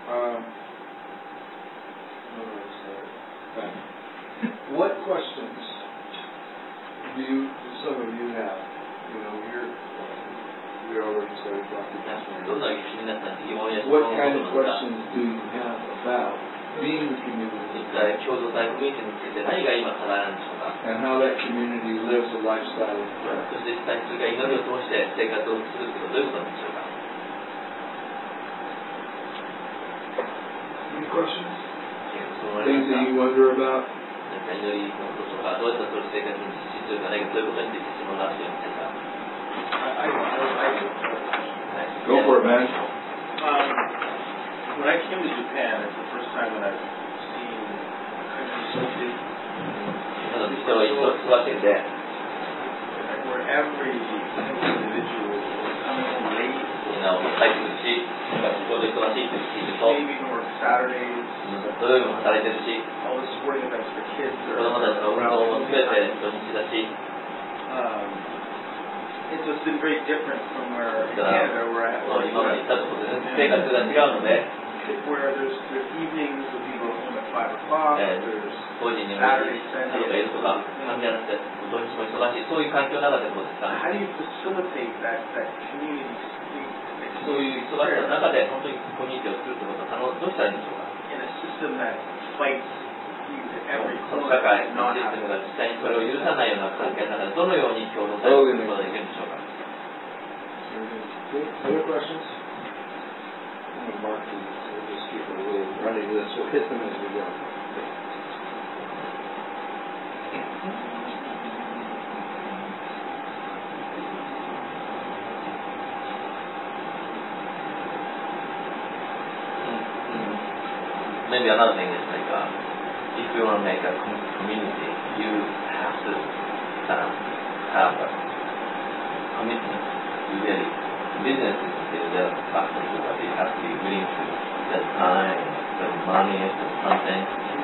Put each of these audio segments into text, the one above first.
What questions do some of you have? We already started talking about what kind of questions do you have about being the community and how that community lives a lifestyle of prayer? Any questions? Things that you wonder about? Go for it, man. When I came to Japan, it's the first time that I've seen a country so big. Where every individual is coming home late. Maybe even work Saturdays. All the sporting events for kids are around. It's just been very different from where in Canada where I have where there's evenings with people home at 5 o'clock, there's Saturday, Sunday. How do you facilitate that community in a system that fights you to every corner and not having that same Other questions? I'm going to mark these. We'll just keep it a little running list. We'll hit them as we go. Maybe another thing is like if you want to make a community, you have to have a commitment. Usually, businesses is the factor, but you have to be willing to spend time, spend money, spend something,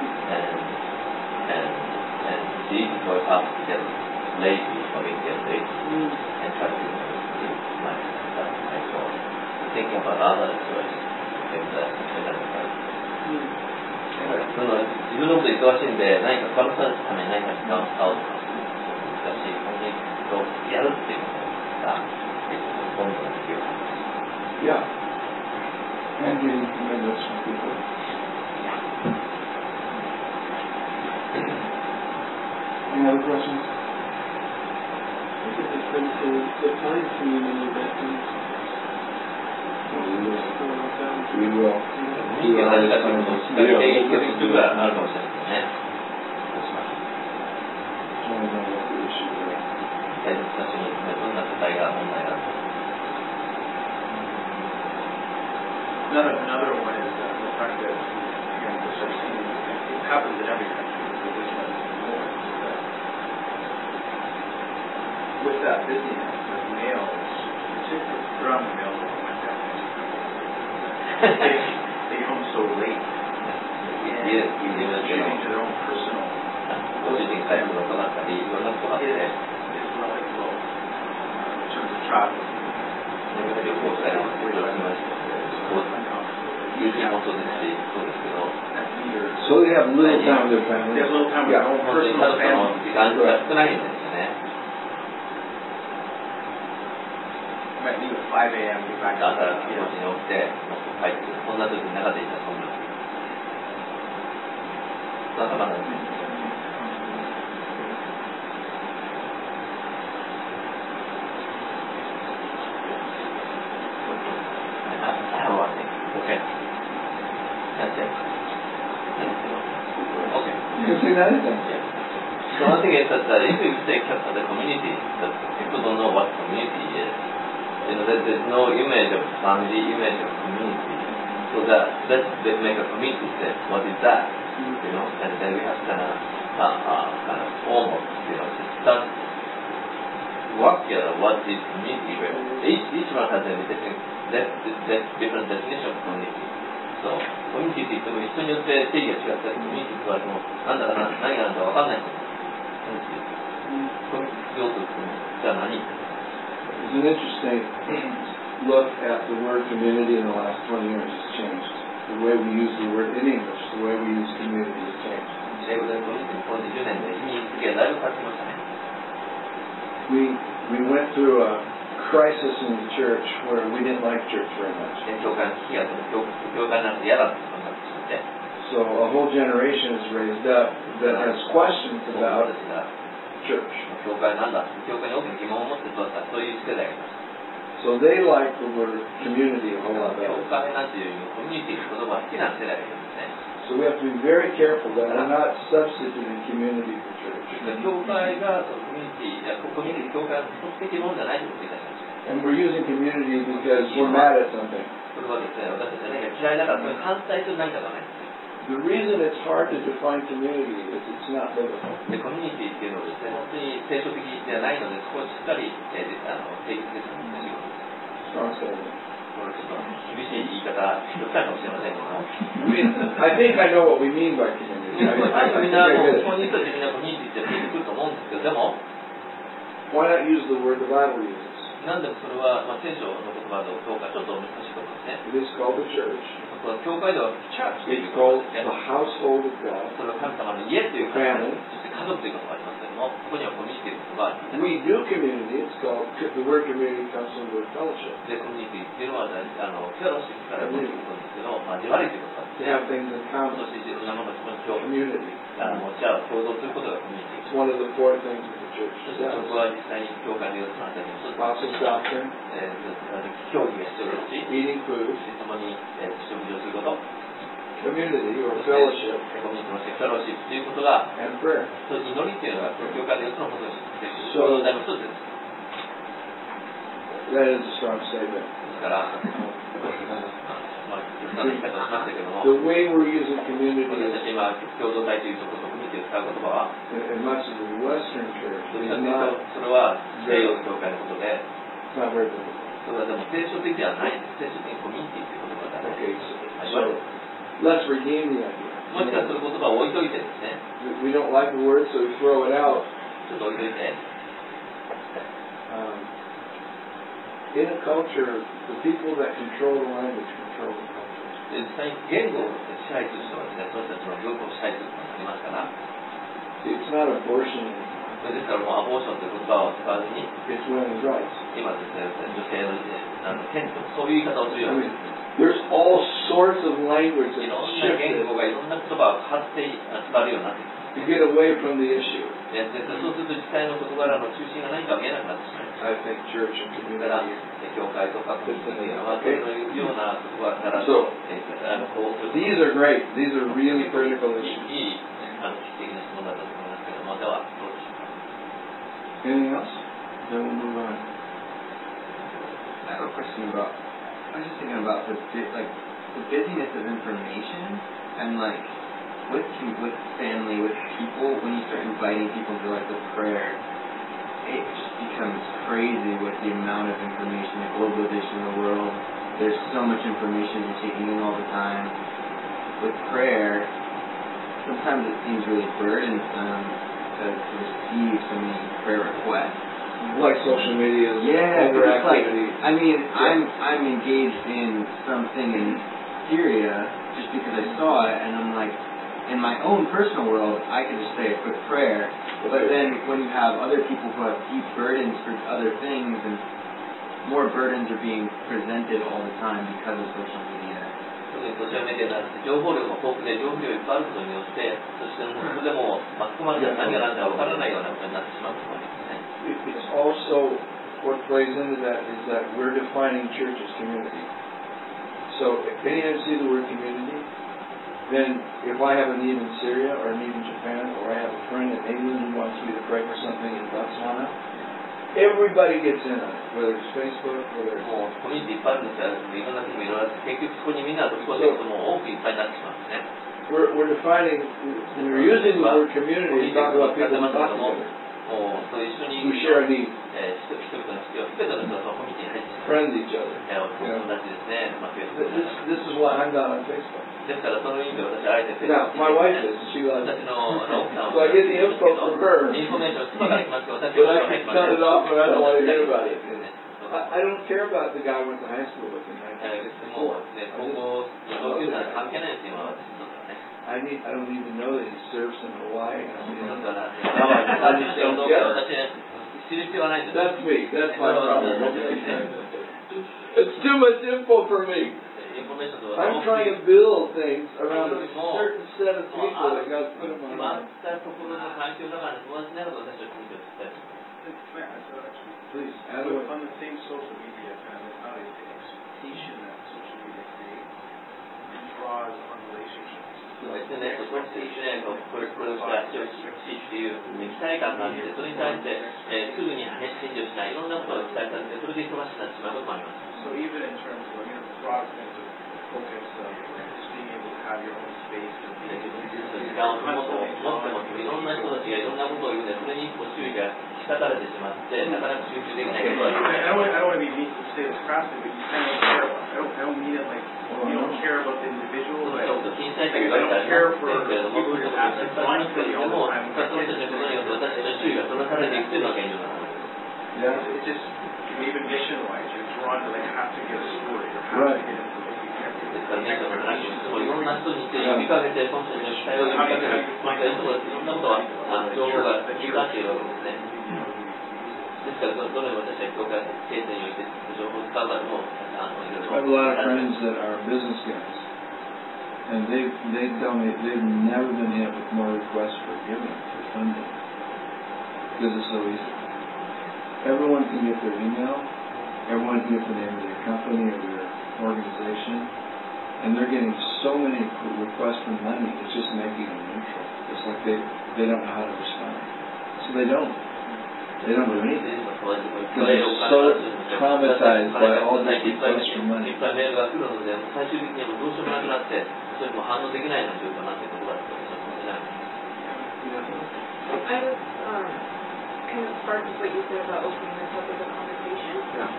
and it's easy for us to get lazy or get lazy and try to do like that. So thinking about others was自分のこと忙しいんで何か他の人のために何か時間を使おうとか難しい本当にやるっていうのが結構どんどんできる。 Yeah. And getting commitments from people. Any other questions? What's the difference in the time community investments? We will. 雰囲気が難しいことを仕掛けていく必要があるかもしれないですね。大切な人にどんな課題が問題があるか。 Another one is the fact that which I've seen it happens in every country, but this one is more. With that busyness of males, particularly predominantly males, they get home so late. Yes, shooting to their own personal. Shooting type of It's really low in terms of travel. So they have little time with their family. They have little time with their own personal family. Might leave at 5 a.m. get back to the Okay. That's it. Okay. You can say that again. So one thing is that if you take the community, that people don't know what community is. There's no image of family, image of community. So let's make a community say, what is that? And then we have kind of almost, start work together what is community. Each one has a different definition of community. So community って言っても人によって定義が違ったり、コミュニティって言われても何だか何が何だか分かんないんですよ。コミュニティ要素じゃあ何？ It's an interesting look at the word community in the last 20 years. It's changed. the way we use the word in English, the way we use community has changed. 英語でコミュニティこの20年で意味付けがだいぶ変わってきましたね。 We went through a crisis in the church where we didn't like church very much. 教会の危機が来て教会なんて嫌だってそんなことして。 So a whole generation is raised up that has questions about church. 教会なんだ、教会に大きな疑問を持って育ったそういう世代がいます。 So they like the word community a whole lot better. 教会なんていうよりもコミュニティの言葉が好きな世代がいるんですね。 So we have to be very careful that we're not substituting community for church. 教会がコミュニティ、教会が特的ものじゃないということになります。 And we're using community because we're mad at something. これはですね、私たちは何か嫌いだからそれ反対する何かがない。 The reason it's hard to define community is it's not biblical. で、コミュニティっていうのはですね、本当に聖書的ではないので、そこをしっかり定義づけする難しいことです。 Strong statement. これちょっと厳しい言い方、極端かもしれませんけども。 I think I know what we mean by community. みんな、ここにいる人たちみんなコミュニティって出てくると思うんですけど、でも、 why not use the word the Bible uses? なんでもそれは、聖書の言葉でどうかちょっと難しいところですね。 It is called the church. 教会ではチャーチという It's こと called ですね。 the household of God. それは神様の家というか、そして家族ということがありますけども、ここにはコミュニティの言葉があります。 We do community. It's called the word community comes from the word fellowship. で、コミュニティっていうのは、フェロシップから来ることですけど、交わりということなんです To ね。 have things in そ common. していろんなものをそこに共 Community. 持ち合う、共同することがコミュニティ。 It's one of the four things that the church そしてそ does. こは実際に教会の様子なんだけど、 Apostles' doctrine, 教義が必要ですし、 eating food, 共に食事をすること、 community or fellowship, コミュニティのフェロシップということが、 and prayer. そう祈りっていうのは教会の4つのことです。 そうその題の一つです。 That is a strong statement. ですから、極端な言い方をしましたけども、 The way we're using community 私た is, ち今、共同体というところ、コミュニティを使う言葉は、 in much of the Western church, どっ is ちかという not, と、それは西洋教会のことで、 it's not very biblical. それはでも聖書的ではないんです。聖書的にコミュニティという言葉がある。 Okay, so let's redeem the idea. もしかする言葉を置いといてですね、 We don't like the word, so we throw it out. ちょっと置いといて、 In a culture, the people that control the language control the culture. 実際に言語を支配する人はですね、その人たちの文化を支配することになりますから、 It's not abortion, ですからもうアボーションという言葉を使わずに、 it's women's rights. 今ですね、女性の権利とそういう言い方をするよ I うに、 mean, there's all sorts of language い that's ろんな言 shifted 語がいろんな言葉を変わって伝わるようになってきます。 to get away from the issue. でそうすると実際の事柄の中心が何か見えなくなってしまいます。 I think church and だから community. 教会とか国際的なそういうような言葉から So こう these are great. These are really critical い issues. い危機的な質問だったと思いますけども、ではどうでしょうか。 Anything else? Then we'll move on. I have a question about. I was just thinking about the busyness of information and with family, with people. When you start inviting people to the prayer, it just becomes crazy with the amount of information, the globalization of the world. There's so much information you're taking in all the time. With prayer, sometimes it seems really burdensome to receive so many prayer requests. Like social media, overactivity. I'm engaged in something in Syria just because I saw it, and I'm like, in my own personal world, I can just say a quick prayer. But then when you have other people who have deep burdens for other things, and more burdens are being presented all the time because of social media. ソーシャルメディアなんて情報量も豊富で情報量いっぱいあることによって、そしてそこでも巻き込まれたら何が何だか分からないようなことになってしまうと思いますね。 It's also what plays into that is that we're defining church as community. So if anyone see the word community, then if I have a need in Syria or a need in Japan, or I have a friend in England who wants me to pray for something in Botswana, everybody gets in on it, whether it's Facebook, whether it's もうコミュニティいっぱいあるんですから、いろんな国もいろいろあって、結局そこにみんな飛び込んでいくともう多くいっぱいになってしまうんですね。 we're defining, we're using the word community to talk about people who talk together, もうそう一緒に who share a need, 人々の必要、すべての人がそのコミュニティに入ってしまう。 friend each other. 友達ですね。 This is why I'm not on Facebook. ですからその意味で私はあえて Now, my wife is, she loves 私 it. の奥さん So I get the info from her, インフォメーションすぐ入ってますけど、私 but は I 入って can ま cut せ it off when I don't want to hear about it. ん。 I don't care about the guy I went to high school with in もうね、高校、同級生のです今私にとってはね。 I don't even know that he surfs in Hawaii. I mean, だから、 I just don't どう get か it. 私ね知る必要はないんです。 That's me. That's my problem. It's too much info for me. インフォメーションと I'm trying to build things around a certain set of people that God put in my 今あ life. ったところの環境の中で友達になると私は聞いてたい。 Please, add So away. on the same social media kind of how is the expectation that social media creates and draws on relationships. そうですね、そしてね、これが視聴しっていう期待感があって、それに対して、すぐに返事をしない、いろんなことが期待されて、それで忙しくなってしまうこともあります。 So even in terms of broad sense of focus of just being able to have your own space and being able to 時間を持ってもいろんな人たちがいろんなことを言うんで、それに注意が引かれてしまって、なかなか集中できないことがあります。 I don't want to be mean to say this crassly, but you kind of care about, I don't mean it like you don't care about the individual, but I don't care for people who have to blind for me all the time. Yeah. It's just even mission-wise, you're drawn to like have to get a story or have to get into what you care. ですからね、いろんな人に呼びかけて、その人に期待を呼びかけて、またいろんなことは情報がいいかっていうわけですね。ですから、どのように私は教会経済において情報を使うかでも、いろいろ。 I have a lot of friends that are business guys, and they tell me they've never been hit with more requests for giving for funding because it's so easy. Everyone can get their email, everyone can get the name of their company or their organization, and they're getting so many requests for money. It's just making them neutral. It's like they don't know how to respond, so they don't do anything. Because they're so traumatized by all these requests for money. いっぱいメールが来るので、最終的にはどうしようもなくなって、それにも反応できないような状況になっているところだと思います。 I was kind of sparked with what you said about opening this up as a conversation.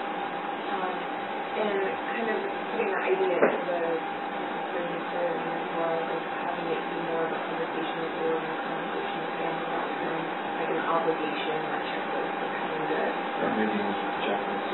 And kind of putting that idea in the when you said as well, like having it be more of a conversation with you and a conversation with family rather than like an obligation or checklist of having to. Or maybe checklists.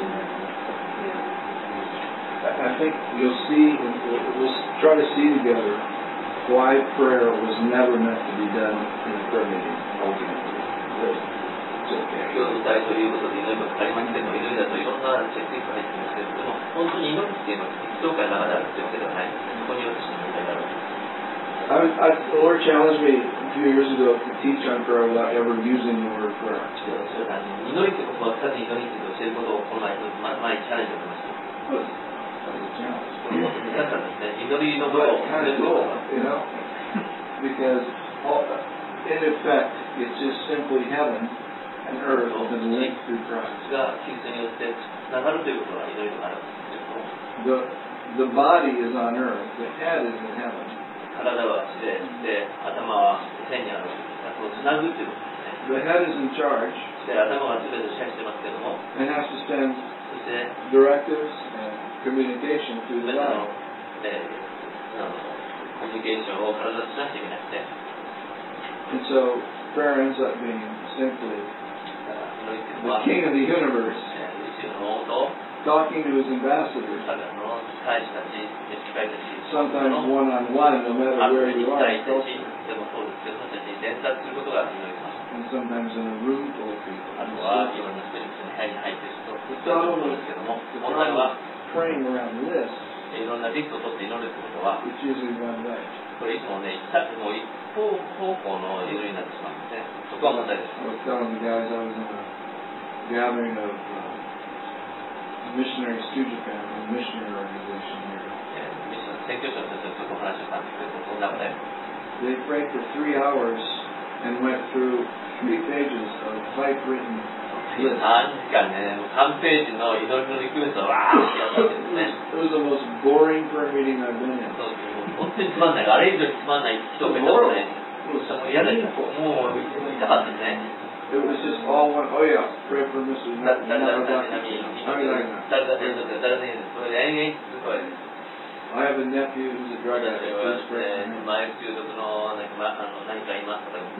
Yeah. I think you'll see, we'll try to see together why prayer was never meant to be done in a prayer meeting, ultimately. It's okay. 今日の題ということで祈りがかかりましても、祈りだといろんなチェックリストが入っていますけれども、本当に祈りっていうのは教会の中であるというわけではないので、そこに私の問題があるわけです。 The Lord challenged me a few years ago to teach on prayer without ever using the word prayer. それから祈りということは2つに祈りと教えることをこの前にチャレンジをしました。 That was a challenge. 難しかったですね。祈りのことを But kind of cool, you know? Because in effect, it's just simply heaven and earth have been linked through Christ. がキリストによってつながるということが祈りとなるんですけれども、 The body is on earth, the head is in heaven. 体は地で、頭は天にある。そのつなぐということですね。 The head is in charge そして頭は全て支配してますけれども、 and has to send そして directives and communication through 全 the て body. の、コミュニケーションを体としなきゃいけなくて、 And so prayer ends up being simply 祈りっていう the のは、 king of the universe 宇宙の王と talking to his ambassadors, 彼らの大使たち、召使いたち、 sometimes one-on-one, no matter ある where 意味 you 一 are 対 in 一 culture, でもそうですけど、その人たちに伝達することが祈ります。 and sometimes in a room full of people. あとは、いろんな人に部屋に入っている人、そういうことですけども、問題は、 Praying around lists, いろんなリストを取って祈るってことは、 it's usually one way. これいつもね、もう一方向の祈りになってしまうんですね。そこは問題です。 I was telling the guys I was in a gathering of missionaries to Japan, a missionary organization here. ミッション、宣教師の人たちとちょっとお話をしたんですけど、その中で、 They prayed for 3 hours and went through 3 pages of typewritten lists. 3時間ね、3ページの祈りのリクエストをわーってやったんですね。 It was the most boring prayer meeting I've been in. そう本当につまんない、あれ以上につまんない人がいたので、 It was もう嫌でした。もう痛かったですね。 It was just all one, oh yeah, pray for Mrs. 誰々 Narazaki. それで延々すごい。 I have a nephew who's a drug 私 addict. は Please pray for him. 麻薬中毒の何かいますとか。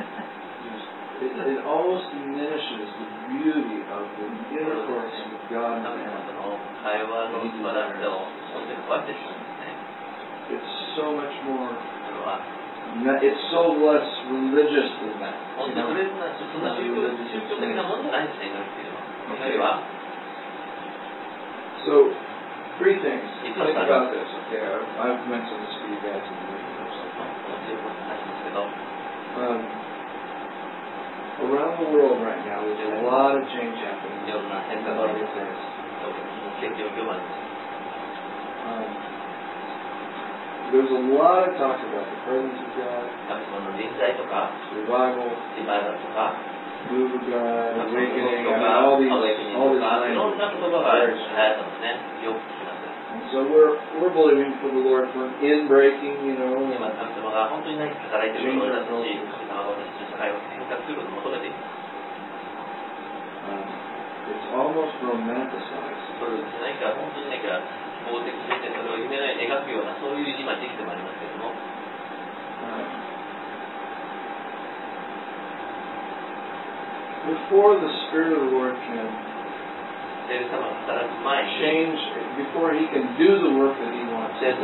It almost diminishes the beauty of the intercourse with God and man. 会話の素晴らしさを本当に壊してしまうんですね。 It's so much more. それは It's so less religious than that. 本当にそんな宗教的なものじゃないですね、祈りっていうのは。祈りは So, three things. Think about this. Okay, I've mentioned this to you guys in the meeting or something. Around the world right now, there's a lot of change happening. There's a lot of talk about the presence of God, revival, move of God, awakening, all these languages. And so we're believing for the Lord for an in-breaking, you know. It's almost romanticized. Before the Spirit of the Lord can change, before He can do the work that He wants, it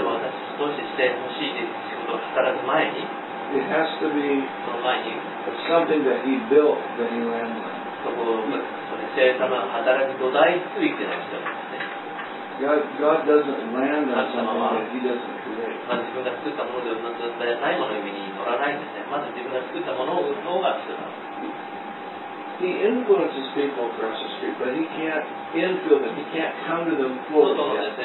has to be something that He built, that He landed on. God doesn't land on something that He doesn't create. He influences people across the street, but He can't infill them. He can't come to them fully. There has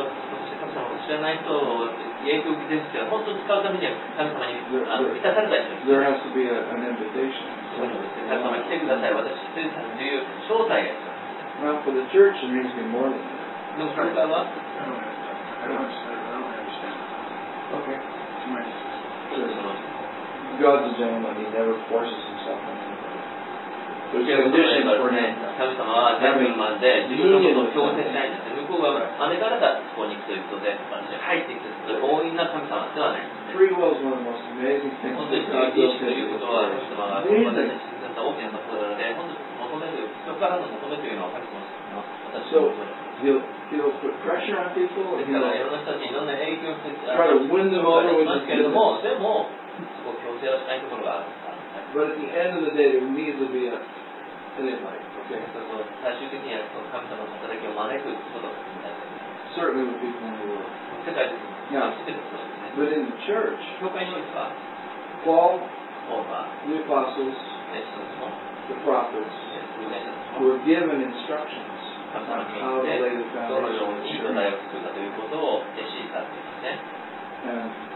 to be an invitation. Now, for the church, it means to be more than that. I don't understand. Okay. God's a gentleman. He never forces Himself on anybody. There's conditions for Him. 神様はジャンルマンで自分のことを強制しないんです。向こうが招かれたここに行くということで私は入っていくという強引な神様ではない。 Free will is one of the most amazing things that God built into His world. 神様がこの方に信じた大きなことなので、本当に求める人からの求めというのは神様の私の He'll put pressure on people. ですからいろんな人たちにいろんな影響をして try to win them over with ますけれども、でもそこを強制はしないところがあるんです。 But at the end of the day, there needs to be an invite. Okay. 最終的にはその神様の働きを招くことが大事です。 Certainly with people in the world. 世界で Now, 知ってることですね。 but in the church, 教会においては、 Paul, ポールは the apostles, 弟子たちも the prophets, 預言者たち were も given instructions 神 on 様に how よ to って lay the どのよう foundation of に the 土 church. 台を作るかということを弟子されていますね。 And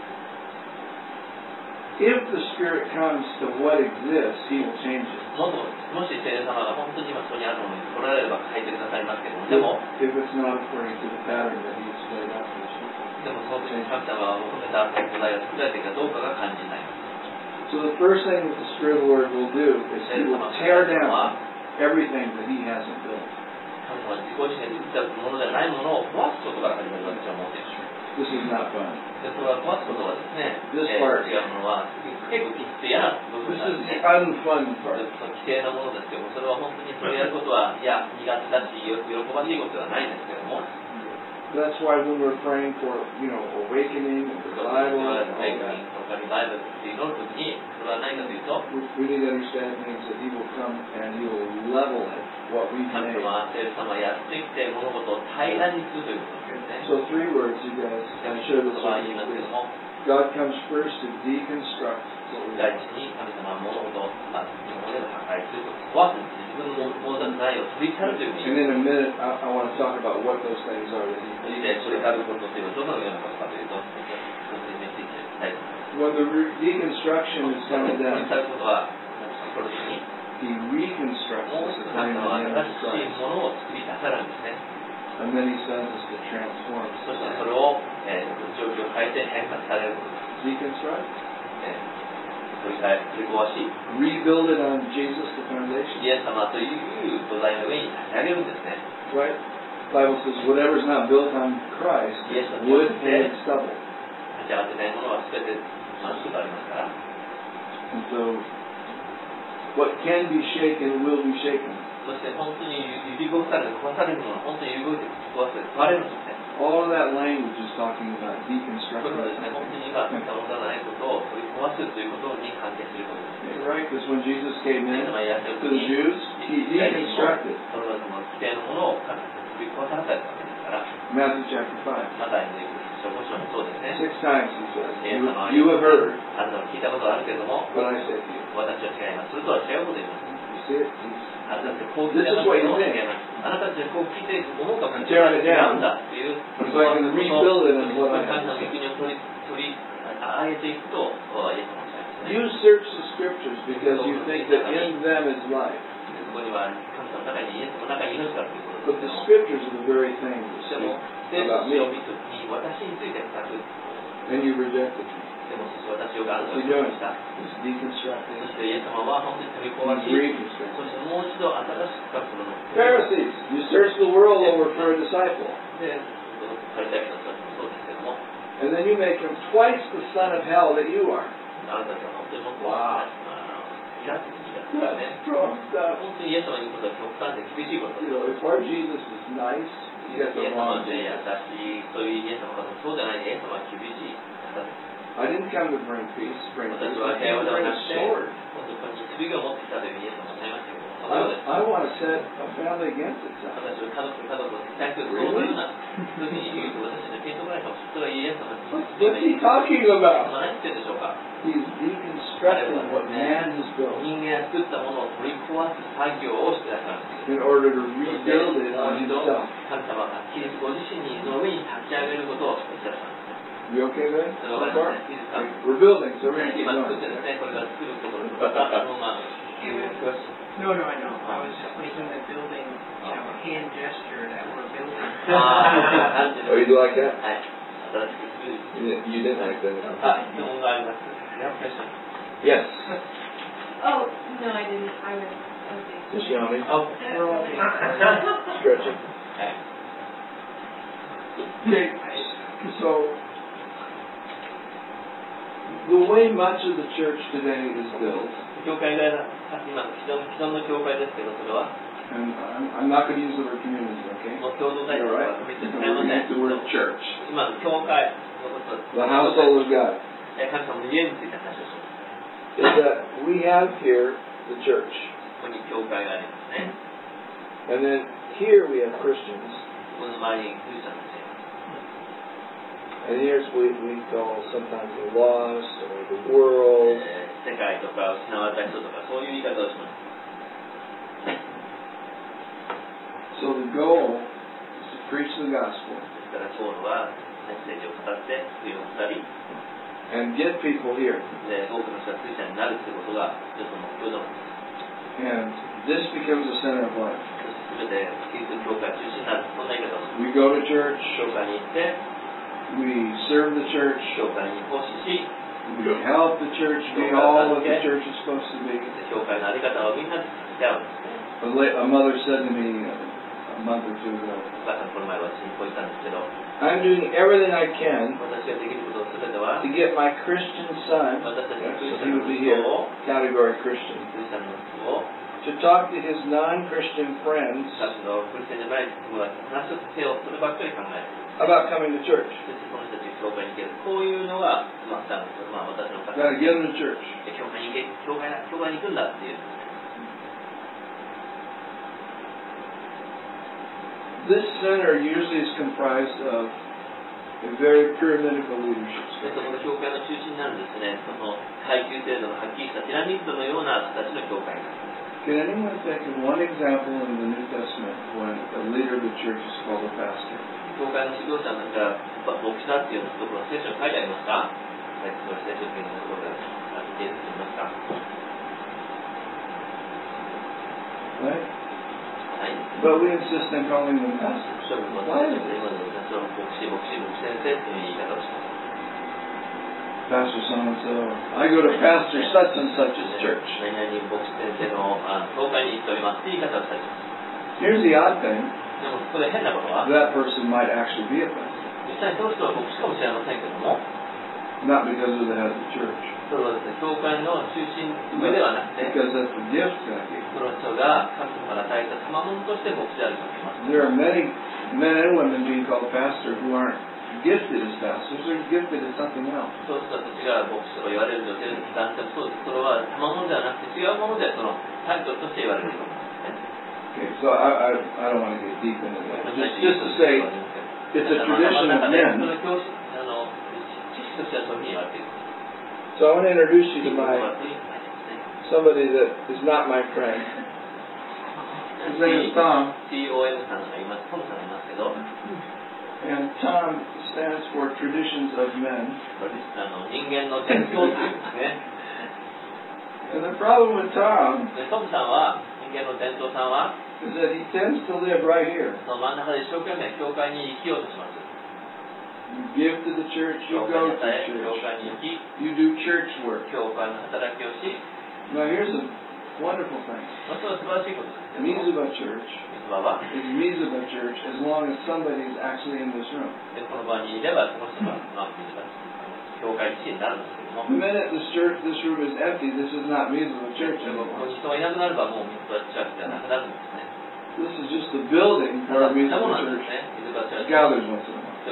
if the Spirit comes to what exists, He will change it. もし聖霊様が本当に今そこにあるものに来られれば書いてくださいますけども、でも If it's not according to the pattern that He's laid out for His people. でもその時に神様が求めた土台が作られているかどうかが肝心になります。 So the first thing that the Spirit of the Lord will do is He will tear down everything that He hasn't built. 神様は自己自身で作ったものではないものを壊すことから始まる私は思っています。 This is not fun. でそれは壊すことはですね、違 This part. うものは結構きついやな部分 This なん is です the ね。 unfun part. その規定なものですけども、それは本当にそれをやることは、いや、苦手だし、喜ばしいことではないんですけども、 That's why when we're praying for, awakening and それ revival は and 最 all 近 that, とかリバイバルって祈るときに、それは何かというと、 we need to understand it means that He will come and He will level it, what we've 神 made. 様、聖霊様がやってきて物事を平らにするということですね。 So 3 words, you guys. そう I'm い sure う this ことは言いますけ is ども、 God comes first to deconstruct what we 第 have. 一に神様は物事を、自分で破壊すると、壊すんです。自分の物のないを取り去るという意 And 味 in a minute, I want to talk about what those things are that He そして取り去ることというのはどのようなことかというと、説明していきたいと思います。 When the deconstruction is 取 coming り down, 去ることは、この時に、 He reconstructs もう us すぐ according 神 to 様は the 新 image しい of Christ. ものを作り出されるんですね。 And then He sends us to transform. そしてそれを、状況を変えて変化される。 Deconstruct? 取り壊し、 Rebuild it on Jesus, the foundation. イエス様という土台の上に立ち上げるんですね。 Right? The Bible says whatever is not built on Christ Yes, is wood and stubble. 立ち上がってないものは全てまっすぐありますから。 And so, what can be shaken will be shaken. そして本当に揺り動かされる、壊されるものは本当に揺り動いて壊れるんですね。 All of that language is talking about それはですね、 deconstructing. 本当に今保たないことを取り壊すということに関係することです。 Right? Because when Jesus came イエ in ス様がいらっしゃる to 時 the に、 Jews, he イスラエルにも deconstructed. その規定のものを取り壊されたわけですから、 Matthew chapter 5. マタイの書5章もそうですね。 6 times he says, イエス様は you have heard, あなたも聞いたことがあるけれども、 but I say to you. 私は違います。それとは違うことを言います。 You see it? He's あなたってこう聞いてますけども違います。あなたたちはこう聞いて思うかもしれない。違うんだっていう。 So I can rebuild it on what I 神 have. の御国を取り上げていくと、イエス様はおっしゃいますね。 You search the scriptures because you think that in them is life. ここには神様の中にイエスの中に命があるということ But で the すけども。 scriptures are the very thing で that も、 speak 聖書 about を me. 見るときに私について書く。 And you rejected me. でも私をあなたが What's he 拒 doing? 否した。 He's そ deconstructing. してイエス様は本当に取り壊 He's し、 reconstructing. そしてもう一度新しく書くもの。 Pharisees, you search the world over for a disciple. で、パリサイ人たちもそうですけども、 And then you make him twice the son of hell that you are. あなたたちは本当にもっとイラッときたんですね。 That's strong stuff. 本当にイエス様に言うことは極端で厳しいことで You know, if our Jesus is nice, す。 he イエ has ス the 様は wrong ね、優 Jesus. しい、そういうイエス様がそうじゃないイエス様は厳しい方です。 I didn't come to bring peace, bring 私 peace. は I 平 came 和 to では bring な a くて、 sword. 本当に剣を持ってきたというイエス様おっしゃいましたけども、そのようです。 I want to set a family against itself. 私は家族に対するそういうような時に言うと私たちはピンとこないかもしれない。それはイエス様に What's he talking about? 何言ってるんでしょうか。 He's deconstructing what man has built 人間が作ったものを取り壊す作業をしてくださるんです。 in order to そして rebuild it もう on 一度 himself. 神様がキリストご自身にの上に立ち上げることをしてくださるんです。 You okay then? それ So は分か far? りますね。いいですか。 We're building, so we're going to keep 今作っ going. てですね、これから作るところですから、そのまま、 No, I know. I was just making the building, hand gesture that we're building. Oh, you like that? はい。新しく作る。 You didn't like that. 質問があります。 Yes. Oh, no, I didn't. I was Just yawning. Oh, Stretching. Okay, so the way much of the church today is built, 教会が今既存の教会ですけど、それは and I'm not going to use the word community, okay? もう共同体と All か right? コミュニティ We're 使いま going せ to use the ん。 word church. 今の教会のこと The household of God. 神様の家について話をします。 Is that we have here the church, ここに教会がありますね。 and then here we have Christians, この周りにクリスチャンたちがいます。 and here's we call sometimes the lost or the world. 世界とか失われた人とかそういう言い方をします。 So the goal is to preach the gospel ですからポールはメッセージを語って福音を語り、 and get people here. で多くの人がクリスチャンになるということが一つの目標だもんです。 And this becomes the center of life. そして全てキリスト教会中心になる、そんな言い方をします。 We go to church, 教会に行って、 we serve the church, 教会に奉仕し、 we help the church be all that the church is supposed to be. 教会の在り方をみんなで助け合うんですね。 A mother said to me a month or two ago, お母さんこの前私にこう言ったんですけど、 I'm doing everything I can 私ができることを全ては to get my Christian son, 私たちのクリス so チャ he ンの would be 息 here, 子を category Christian, クリスチャンの息子を to talk to his non-Christian friends 私のクリスチャンじゃない友達に話をさせよう、そればっかり考えている。 about coming to church. そしてその人たちが教会に行ける。こういうのが、私の方 Got to get them to church. 教会に行くんだっていう。 This center usually is comprised of a very pyramidical leadership で、そ structure. の教会の中心になるんですね、その階級制度のはっきりしたピラミッドのような形の教会があります。 Can anyone think of one example in the New Testament when a leader of the church is called a pastor? 教会の指導者の中が牧師だっていうようなところ、聖書に書いてありますか？はい、それ聖書のところで見ていますか？ Right? はい。 But we insist on calling them pastors. それも私たち今の私は牧師先生という言い方をします。 Pastor so and so. I go to Pastor such and such's church. 何々牧師先生の教会に行っておりますって言い方をしたりします。 Here's the odd thing. でもそこで変なことは、 That person might actually be a pastor. 実際その人は牧師かもしれませんけども、 Not because of the head of the church. それはですね、教会の中心上ではなくて、 Because that's the gift God gave. その人が神様から与えた賜物として牧師であると思います。 There are many men and women being called pastor who aren't gifted as pastors, they're gifted as something else. そうした人たちが牧師とか言われる女性男性もそうです。それは賜物ではなくて違うものでそのタイトルとして言われると思うんですね。 Okay, so I don't want to get deep into that. Just to say, it's a tradition of men. So I want to introduce you to somebody that is not my friend. His name is Tom. And Tom stands for Traditions of Men. And the problem with Tom is that he tends to live right here. You give to the church, you go to church, you do church work. Now here's a wonderful thing. Mizuba Church is Mizuba Church as long as somebody is actually in this room. The minute this room is empty, this is not Mizuba Church anymore. This is just a building where Mizuba Church gathers once in a while. I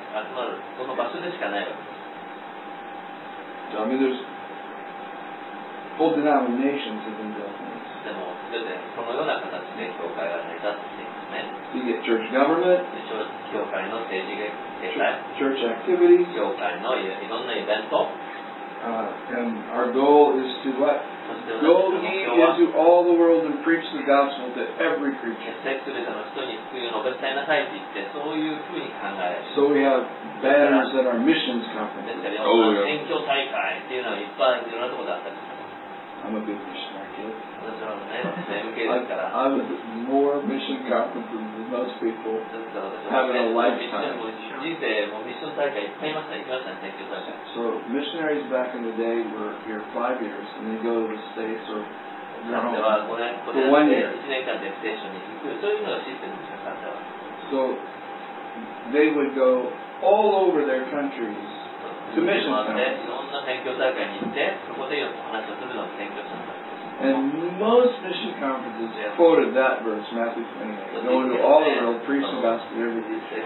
mean, there's whole denominations have been built on this. You get church government, church activities, and our goal is to what? Go ye into all the world and preach the gospel to every creature. So we have banners at our missions conferences. Oh, yeah. I'm a big missionary kid. I was at more mission conferences than most people have in a lifetime. So missionaries back in the day were here 5 years, and they go to the States or their home for 1 year. So they would go all over their countries to mission conferences. And most mission conferences quoted that verse, Matthew 28. Go into all the world, preach the gospel to every creature.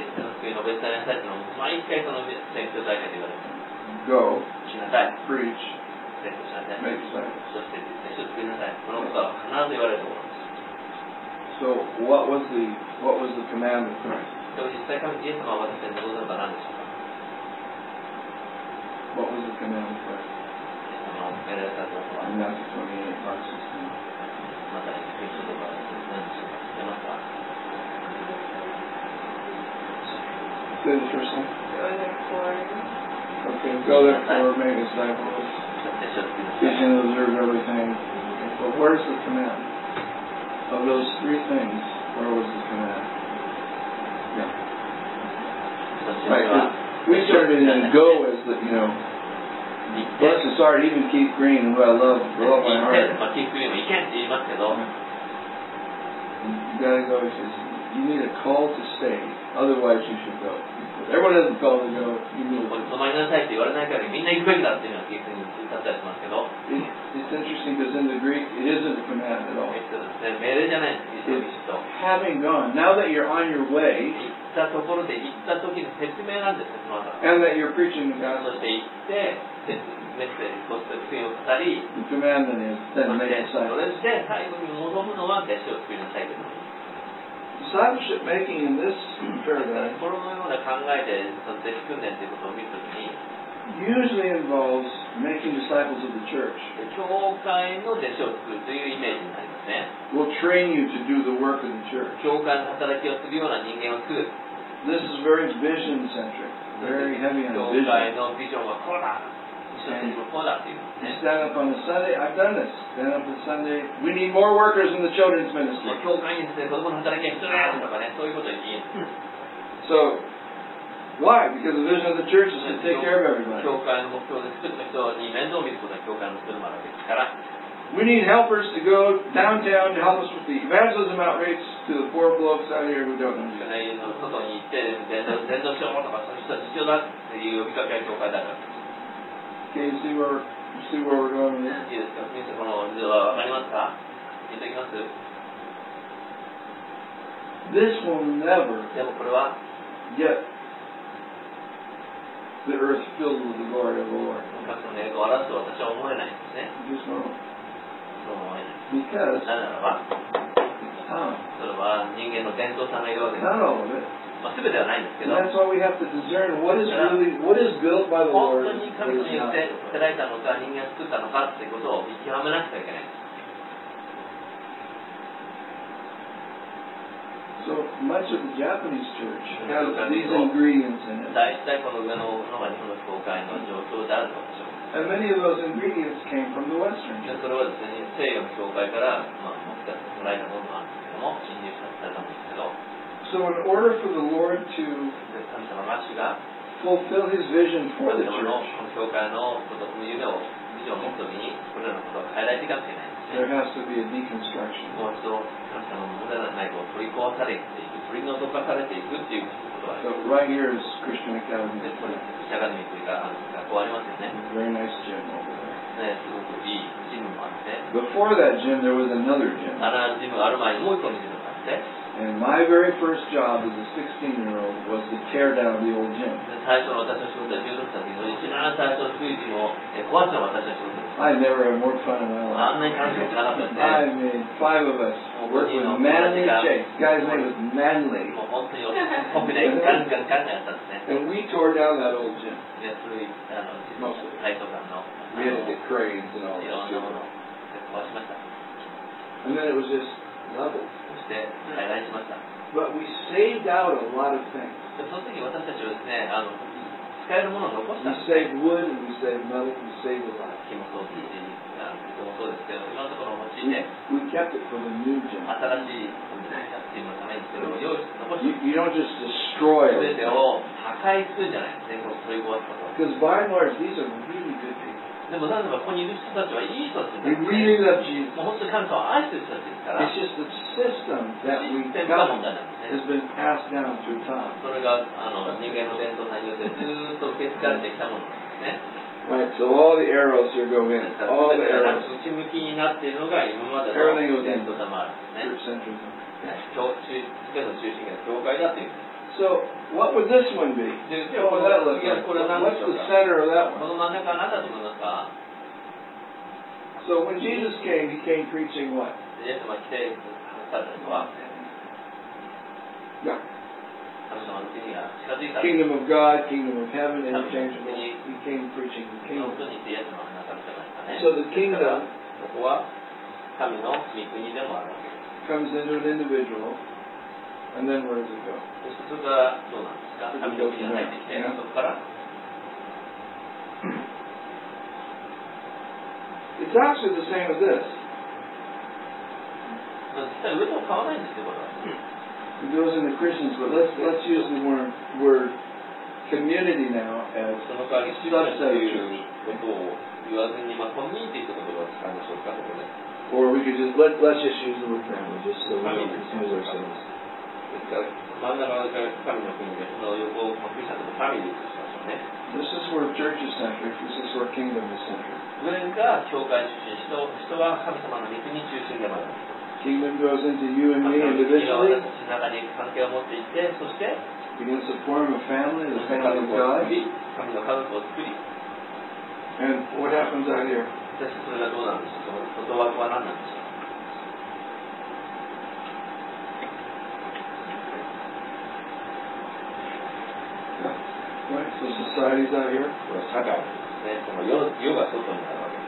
Go, preach, make disciples. So what was the command of Christ? What was the command of Christ? In Matthew 28, Mark 16. Say the first one. Okay, go therefore, make disciples, teaching to observe everything. But where's the command? Of those three things, where was the command? Yeah. Right, we started in go as the, bless his heart, even Keith Green, who I love my heart. You gotta go, he says, you need a call to stay, otherwise you should go. Everyone has a call to go, you move. It's interesting because in the Greek, it isn't a command at all. It's having gone, now that you're on your way, and that you're preaching the gospel, the command then is, then make disciples. Discipleship making in this paradigm usually involves making disciples of the church. We'll train you to do the work of the church. This is very vision centric, very heavy on vision. You stand up on a Sunday, I've done this. Stand up on Sunday, we need more workers in the children's ministry. So, why? Because the vision of the church is to take care of everybody. We need helpers to go downtown to help us with the evangelism outreach to the poor blokes out here who don't know Jesus. Okay, you see where we're going with this? this will never でもこれは get the earth filled with the glory of the Lord. 神様の栄光を表すと私は思えないんですね。 You just won't. そう思えない。 Because なぜならば、 it's time. それは人間の伝統さんがいるわけです。 Not all of it. 全てはないんですけ And ど、 that's why we have to discern what is built by the 本 Lord 当に and 神 what 様 is によっ not. て建てられたのか、人間が作ったのかっていうことを見極めなくてはいけない。 So much of the Japanese church has these ingredients in it. 大体この上ののが日本の教会の状況であると私は思います。 And many of those ingredients came from the Western で church. それはですね、西洋の教会から、もしかしたら捉えたものなんですけども、侵入されたんですけど、 So in order for the Lord to で神様が主が fulfill his vision for 神 the 様の church, この教会のことの夢を、ビジョンを持つときに、これらのことを変えられていかなきゃいけないんですね。 there has to be a deconstruction. もう一度神様の問題のないことを取り壊されていく、取り除かされていくっていうことがあり So ます。 right here is Christian Academy. で、これ、社会の見が学校ありますよね。 Very nice gym over there. ね、すごくいいジムもあって、 Before that gym, there was another gym. ジムがある前にもう一個のジムがあって、 And my very first job as a 16-year-old was to tear down the old gym. で最初の私の仕事は16歳の時の一番最初の古いジムを壊すのが私の仕事です。 I never had more fun in my あ life. んなに楽しくなかったですね。 I mean, 5 of us worked with Manly Chase. The guy's name was Manly. もう本当に僕ね、ガンガンやったんですね。 And we tore down that old gym. で、古いジムの体操館の We had to get cranes and all いろんな that ものを shit. 壊しました。 And then it was just leveled. そして平らにしました。 But we saved out a lot of things. でその時私たちはですね、使えるものを残した We んですね。 saved wood and we saved metal. We saved a lot. 木もそうですし、人もそうですけど、いろんなところを用いて、 We kept it for the new gym. 新しいチームのためにそれを用意して残して You don't just destroy 全 it. てを破壊するんじゃないですね、この取り壊すこと。 Because by and large, these are really good people. でもなぜかここにいる人たちはいい人たち They なんです really ね。 love Jesus. もう本当に神様を愛してる人たちですから、 It's just the system that シ we ステムが got 問題なんですね。 has been passed down through time. それが人間の伝統さによってずっと受け継がれてきたものなんですね。 Right, so all the arrows here go in. だから All 全 the てが arrows. 内向きになっているのが今までの伝統さもあるんですね。 Church centrism. 全ての中心が教会だという。 So, what would this one be? で、 What would that look like? これは何で What's しょう the か。 center of that こ one? の真ん中は何だと思いますか。 So, when Jesus came, he came preaching what? イエス様が来てくださったのは、 Yeah. 神様の国が近づいた。 Kingdom of God, kingdom of heaven, interchangeable. He came preaching the 本 kingdom. 当にイエス様が話されてましたね。 So the kingdom だからここは神の御国でもあるわけです。 comes into an individual, and then where does it go? そしてそれがどうなんですか。神の国が入ってきて、そこから It's actually the same as this. 実際上と変わらないんですよ、これは。 It goes into Christians, but let's use the word community now as その代わり、主 subset と of い church. うことを言わずに、コミュニティという言葉を使いましょうか、ここで。 Or we could just let's just use the word family, just so we don't confuse ourselves. ですから、真ん中が神の国で、その横をクリスチャンとファミリーとしましょうね。 This is where church is centric. This is where kingdom is centric. 上が教会中心、人は神様の御国中心でもある。 Kingdom goes into you and 神 me 様の国が individually. 私たちの中に関係を持っていて、そして Begins to form a family, the 神 family of の God. 家族を作り、 And what happens out here? そしてそれがどうなんでしょうか。外枠は何なんでしょうか。 Right? So society's out here. これは社会ですね。この世が外にあるわけです。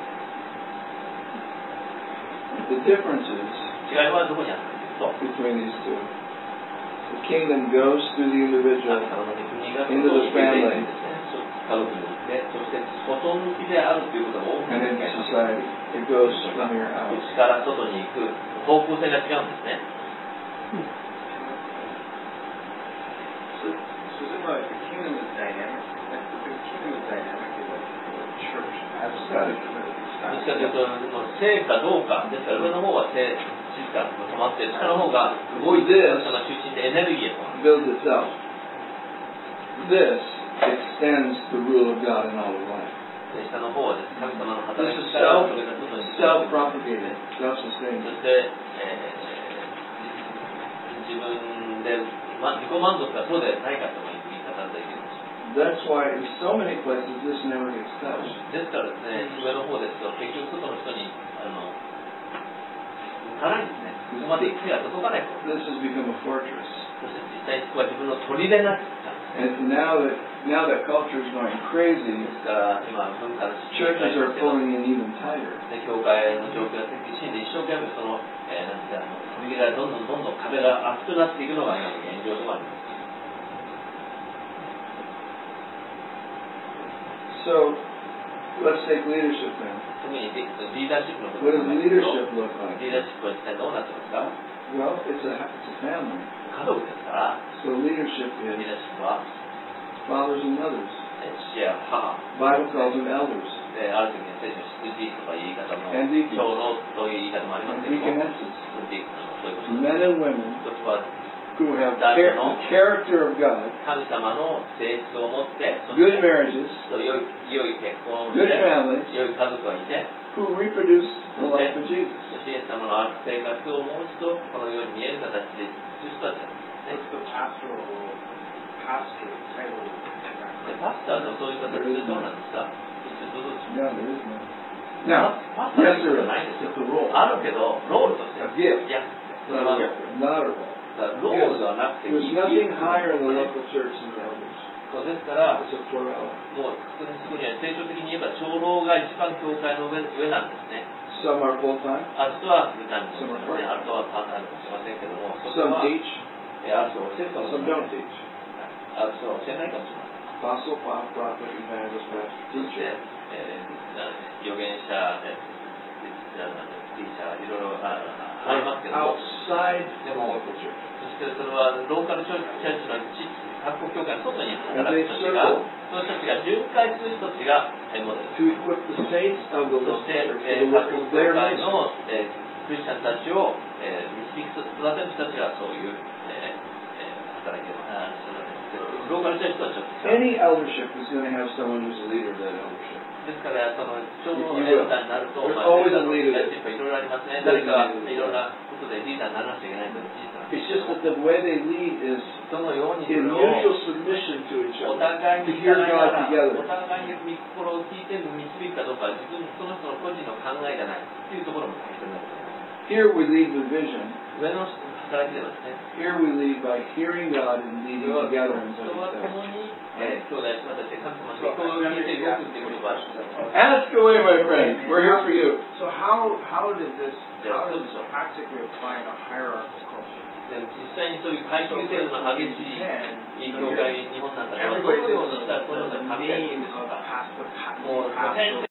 The difference is 違いはどこにあるかというと、 between these two. The kingdom goes through the individual 神様の御国が into the 外に出てい family くんですね。家族に行って、そして外向きであるということが大き and な into 違います。 society. It goes from here out. 内から外に行く方向性が違うんですね。 So like the kingdom is dynamic. Like the kingdom is dynamic is like the church has static community. どっちかというと、正かどうか、ですから上の方は静かに止まって、下の方が動いて、その中心でエネルギーへと。 Builds itself. This extends the rule of God in all of life. 下の方はです、神様の働 This き is からそれが外に self-propagated, そ self-sustaining. して、自分で、自己満足がそうでないかという言い方ができるんです。 That's why in so many places this never gets touched. ですからですね、上の方ですと、結局外の人に向かないんですね。そこまで手が届かない。 This has become a fortress. そして実際にそこは自分の砦になってきた。 And now that culture is going crazy, ですから今文化の churches are pulling in even tighter. 教会の状況が激しいんで一生懸命その砦がどんどん壁が厚くなっていくのが今の現状でもあります。 So, let's take leadership then. 特にリーダーシップのこと What does leadership look リー like? ダーシップは一体どうなってますか？ Well, it's a family. 家族ですから、 So leadership リー is ダーシップは fathers and mothers. 父や母、 Bible calls them elders ある時に聖書の羊とかいう言い方も、 and deacons 長老という言い方もありま and すけども、 deaconesses. そういうことです。 Men and women 一つは who have the character of God, 神様の性質を持って、そし good て marriages, 良い結婚をし good て、 families, 良い家族がいて、 who reproduce the life of Jesus. そしてイエス様のある生活をもう一度このように見える形で実施したんですね。パスターのそういう形でどうなんですか？どうですか？ Yeah, there is none. Now, パスター yes, じ there ゃないん is. ですよ。 It's a role. あるけど、ロールとして。 A gift. いや、それ Not は a gift. Not a role. ロールではなくて、 There's nothing higher in the local church than the elders. そうですから、 It's a plurality. もうそこには聖書的に言えば長老が一番教会の上なんですね。 Some are full-time, ある人はフルタイムかもしれません。ある人はパートタイムかもしれませんけども、それ some は teach, ある人は教えるかもしれ some ま don't せん。 teach. ある人は教えないかもしれません。 Apostle, prophet, evangelist, pastor, そして teacher. 預言者、ティーチャー、いろいろありますけども、 Outside で the も、 local church. そしてそれはローカルチャーチの各国教会の外に働く人たちが、その人たちが巡回する人たちがモデル。 To equip the saints of the そ local して church for the 各 work 国 of 教 their 会 ministry. のクリスチャンたちを導き育てる人たちがそういう働きをする。ローカルチャーチとはちょっと違う。 Any eldership is going to have someone who's a leader of that eldership. ですからその長老のエルダーになると、 There's always a leader. いろいろありますね。誰かいろんなことでリーダーにならなきゃいけないという事実なんで It's す。 just that the way they lead is そのように in mutual submission to each お other. 互い To に hear 従いな God がら、 together. お互いに御心を聞いて導くかどうか、自分その人の個人の考えじゃないというところも大切になると思います。 Here we lead with vision. 上の働きではですね、 Here we lead by hearing God and leading together in 人は such 共 a に、兄弟姉妹たちで神様の御心を聞いて動くっていうことがある。 Ask away, my friend. We're here for you. So how does this Yeah, how does so- this practically apply in a hierarchical culture? でも実際にそういう階級制度の激しい教会、日本なんかではどのようにしたらこのような神がいるんでしょうか。もう